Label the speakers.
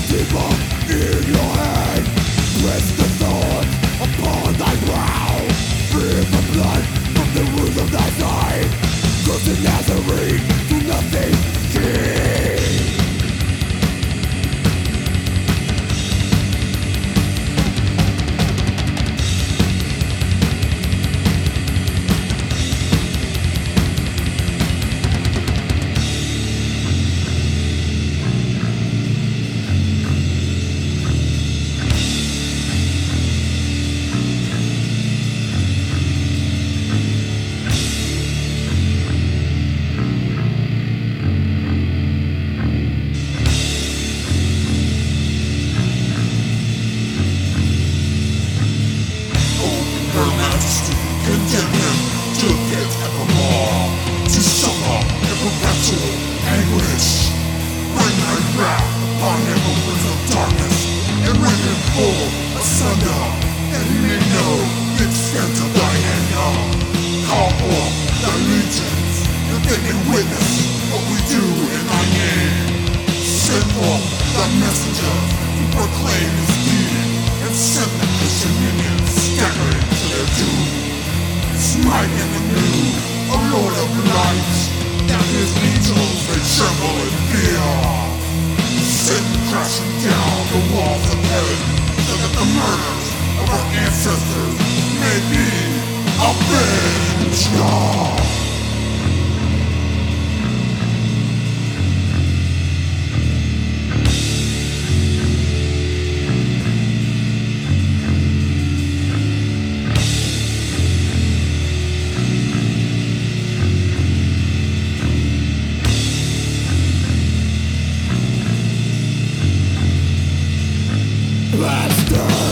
Speaker 1: deeper in your head. Press the thorn upon thy brow. Fear the blood from the roots of thy side. Cursed Nazarene, do nothing king.
Speaker 2: Condemn him to death evermore, to suffer in perpetual anguish. Bring thy wrath upon him, O Prince of Darkness, and rend him full asunder, that he may know the extent of thy anger. Call forth thy legions, that they may witness what we do in thy name. Send forth thy messengers to proclaim his deed, and send the Christian minions staggering to their doom. Smite him anew, O Lord of Light, that his angels may tremble in fear. Send crashing down the walls of heaven, so that the murders of our ancestors may be avenged.
Speaker 1: Master